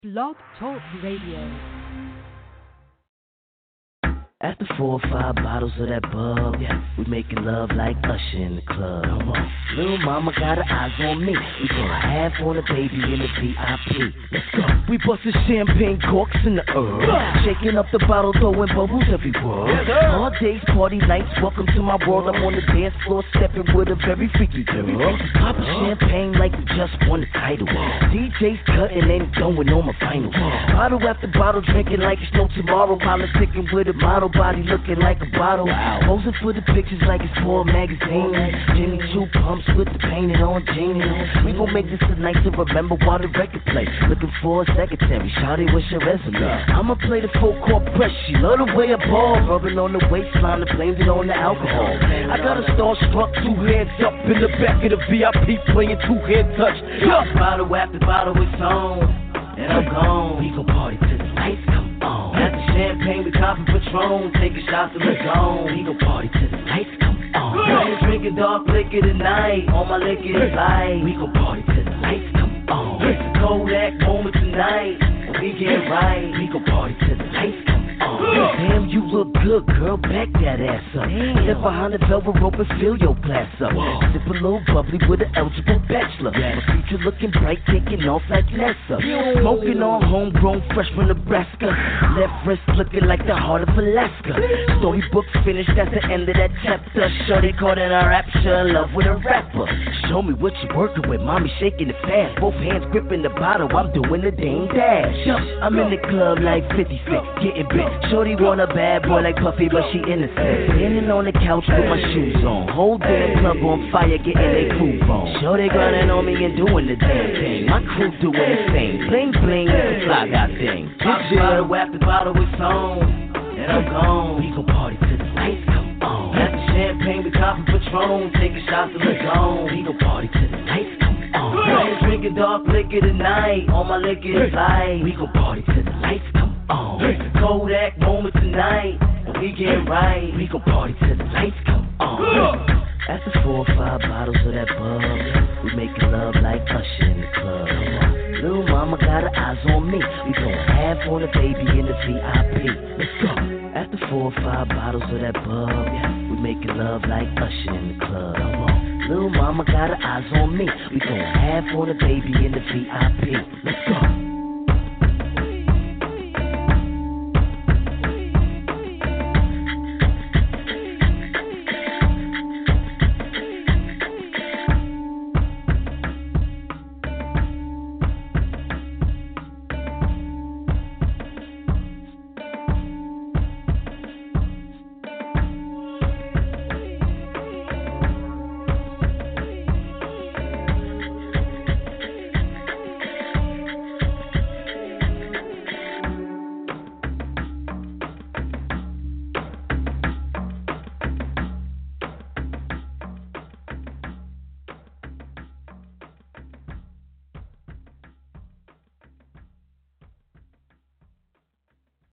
Blog Talk Radio. After 4 or 5 bottles of that bub, we making love like Usher in the club. Come on. Little mama got her eyes on me. We gonna have on a baby in the VIP. Let's go. We bustin' champagne corks in the earth. Shaking up the bottle, throwing bubbles everywhere. All days, party nights, welcome to my world. I'm on the dance floor, stepping with a very freaky girl. Poppin' champagne like we just won the title. DJ's cutting and going on my final. Bottle after bottle, drinking like it's no tomorrow. Politicking with a model. Body looking like a bottle. Posing for the pictures like it's for a magazine. Jimmy Choo pumps with the painted on jeans. We gon' make this a night to remember while the record play. Looking for a secretary. Shawty, what's your resume? I'ma play the full court press. She love the way I ball. Rubbing on the waistline and blamed it on the alcohol. I got a starstruck, 2 hands up in the back of the VIP playing 2-hand touch. Bottle after bottle, it's on. And I'm gone. We gon' party till the lights come on. After champagne, we copping Patron. Taking shots of the zone. We gon' party till the lights come on. I ain't drinking dark liquor tonight. All my liquor is light. We gon' party till the lights come on. It's a Kodak moment tonight. We get right. We gon' party till the lights come on. Damn, you look good, girl. Back that ass up. Step behind the velvet rope and fill your glass up. Sip a little bubbly with an eligible bachelor. My future looking bright, taking off like NASA. Smoking on homegrown, fresh from Nebraska. Left wrist looking like the heart of Alaska. Storybook finished, that's the end of that chapter. Shorty caught in a rapture, in love with a rapper. Show me what you working with, mommy shaking it fast. Both hands gripping the bottle, I'm doing the dang dash. I'm in the club like 50 Cent, getting bit. Shorty want a bad boy like Puffy, but she innocent. Standing on the couch with my shoes on. Whole damn club on fire, getting they groove on. Shorty grinding on me and doing the damn thing. My crew doing the same. Bling bling, it's a fly guy thing. Bottle after bottle, it's on. And I'm gone. We gon' party till the lights come on. After champagne, we copping Patron. Taking shots of the zone. We gon' party till the lights come on. I ain't drinking dark liquor tonight. All my liquor is light. We gon' party till the lights come on. It's a Kodak moment tonight. And we get right. We gon' party till the lights come on. After 4 or 5 bottles of that bub, we making love like Usher in the club. Little mama got her eyes on me. We gon' have on a baby in the VIP. Let's go. After 4 or 5 bottles of that bub, we making love like Usher in the club. Little mama got her eyes on me. We gon' have on a baby in the VIP. Let's go.